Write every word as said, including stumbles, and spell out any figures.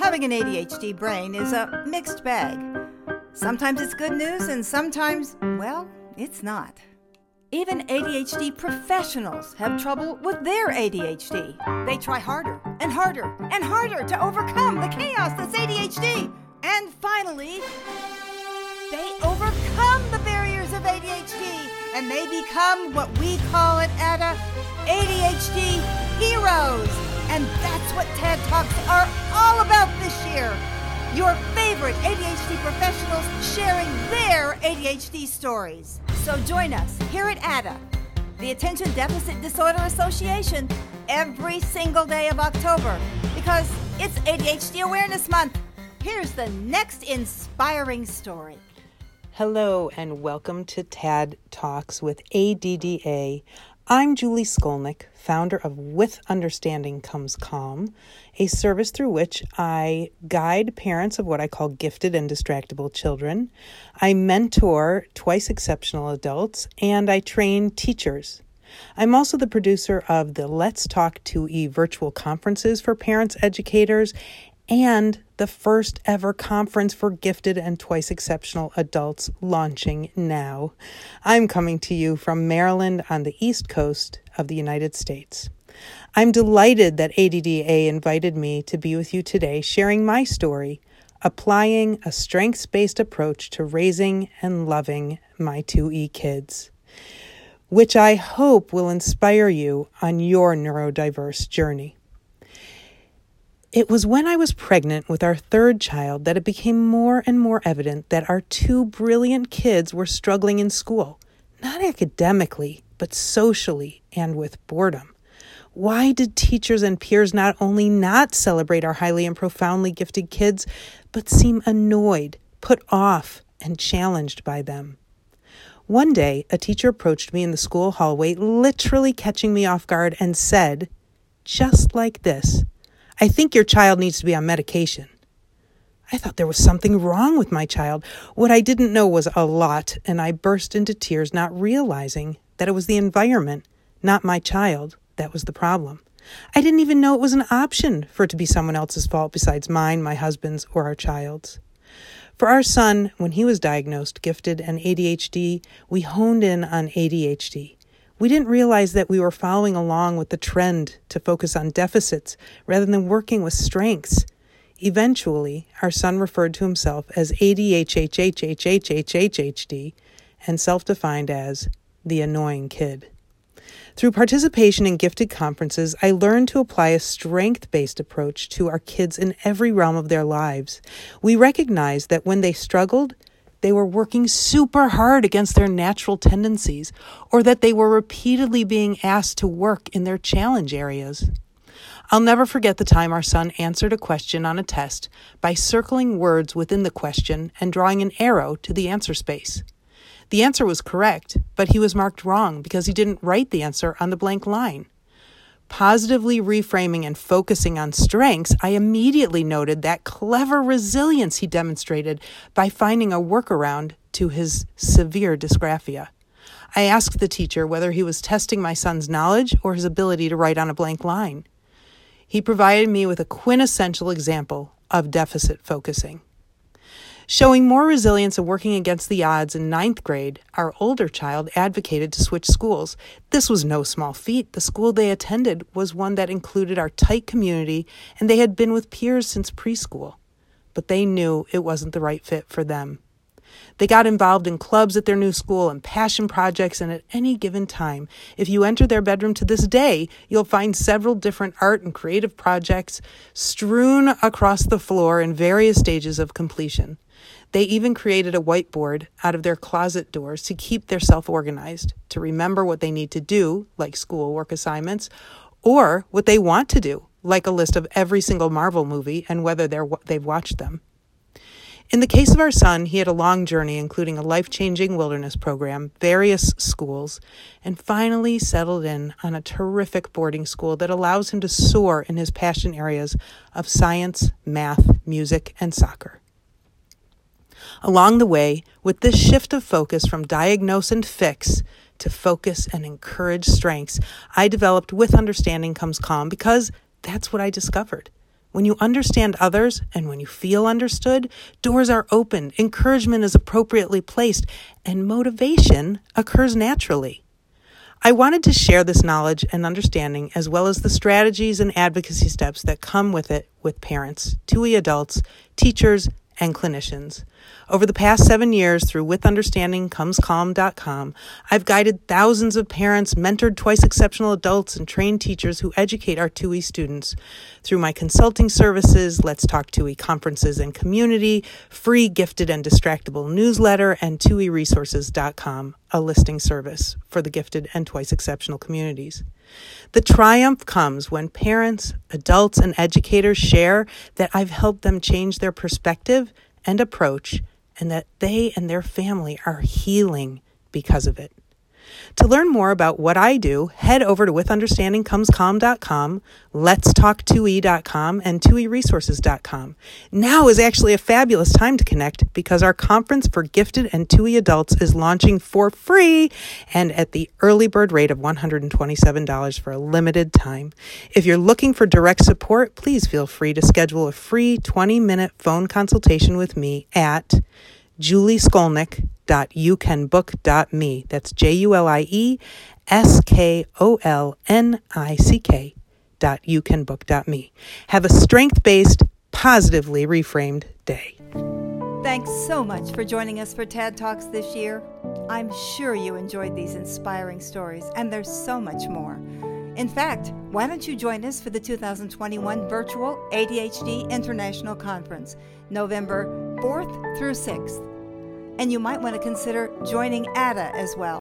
Having an A D H D brain is a mixed bag. Sometimes it's good news and sometimes, well, it's not. Even A D H D professionals have trouble with their A D H D. They try harder and harder and harder to overcome the chaos that's A D H D. And finally, they overcome the barriers of A D H D and they become what we call at A D A, A D H D heroes. And that's what TED Talks are all about this year. Your favorite A D H D professionals sharing their A D H D stories. So join us here at A D A, the Attention Deficit Disorder Association, every single day of October because it's A D H D Awareness Month. Here's the next inspiring story. Hello and welcome to TED Talks with A D D A. I'm Julie Skolnick, founder of With Understanding Comes Calm, a service through which I guide parents of what I call gifted and distractible children. I mentor twice exceptional adults, and I train teachers. I'm also the producer of the Let's Talk two E virtual conferences for parents, educators, and the first ever conference for gifted and twice exceptional adults launching now. I'm coming to you from Maryland on the East Coast of the United States. I'm delighted that A D D A invited me to be with you today, sharing my story, applying a strengths-based approach to raising and loving my two E kids, which I hope will inspire you on your neurodiverse journey. It was when I was pregnant with our third child that it became more and more evident that our two brilliant kids were struggling in school, not academically, but socially and with boredom. Why did teachers and peers not only not celebrate our highly and profoundly gifted kids, but seem annoyed, put off, and challenged by them? One day, a teacher approached me in the school hallway, literally catching me off guard, and said, just like this, "I think your child needs to be on medication." I thought there was something wrong with my child. What I didn't know was a lot, and I burst into tears, not realizing that it was the environment, not my child, that was the problem. I didn't even know it was an option for it to be someone else's fault besides mine, my husband's, or our child's. For our son, when he was diagnosed gifted and A D H D, we honed in on A D H D. We didn't realize that we were following along with the trend to focus on deficits rather than working with strengths. Eventually, our son referred to himself as A D H H H H H H H H D and self-defined as the annoying kid. Through participation in gifted conferences, I learned to apply a strength-based approach to our kids in every realm of their lives. We recognized that when they struggled, they were working super hard against their natural tendencies, or that they were repeatedly being asked to work in their challenge areas. I'll never forget the time our son answered a question on a test by circling words within the question and drawing an arrow to the answer space. The answer was correct, but he was marked wrong because he didn't write the answer on the blank line. Positively reframing and focusing on strengths, I immediately noted that clever resilience he demonstrated by finding a workaround to his severe dysgraphia. I asked the teacher whether he was testing my son's knowledge or his ability to write on a blank line. He provided me with a quintessential example of deficit focusing. Showing more resilience and working against the odds in ninth grade, our older child advocated to switch schools. This was no small feat. The school they attended was one that included our tight community, and they had been with peers since preschool. But they knew it wasn't the right fit for them. They got involved in clubs at their new school and passion projects, and at any given time, if you enter their bedroom to this day, you'll find several different art and creative projects strewn across the floor in various stages of completion. They even created a whiteboard out of their closet doors to keep their self organized, to remember what they need to do, like schoolwork assignments, or what they want to do, like a list of every single Marvel movie and whether they're, they've watched them. In the case of our son, he had a long journey, including a life-changing wilderness program, various schools, and finally settled in on a terrific boarding school that allows him to soar in his passion areas of science, math, music, and soccer. Along the way, with this shift of focus from diagnose and fix to focus and encourage strengths, I developed With Understanding Comes Calm because that's what I discovered. When you understand others and when you feel understood, doors are opened, encouragement is appropriately placed, and motivation occurs naturally. I wanted to share this knowledge and understanding as well as the strategies and advocacy steps that come with it with parents, two E adults, teachers, and clinicians. Over the past seven years through with understanding comes calm dot com, I've guided thousands of parents, mentored twice exceptional adults, and trained teachers who educate our two E students. Through my consulting services, Let's Talk two E conferences and community, free gifted and distractible newsletter, and two E resources dot com, a listing service for the gifted and twice exceptional communities. The triumph comes when parents, adults, and educators share that I've helped them change their perspective and approach, and that they and their family are healing because of it. To learn more about what I do, head over to with understanding comes calm dot com, lets talk two e dot com, and two e resources dot com. Now is actually a fabulous time to connect because our conference for gifted and two E adults is launching for free and at the early bird rate of one hundred twenty-seven dollars for a limited time. If you're looking for direct support, please feel free to schedule a free twenty-minute phone consultation with me at julie skolnick dot you can book dot me. That's J U L I E S K O L N I C K dot you can book dot me. Have a strength-based, positively reframed day. Thanks so much for joining us for TAD Talks this year. I'm sure you enjoyed these inspiring stories, and there's so much more. In fact, why don't you join us for the two thousand twenty-one Virtual A D H D International Conference, November fourth through sixth. And you might want to consider joining A D A as well.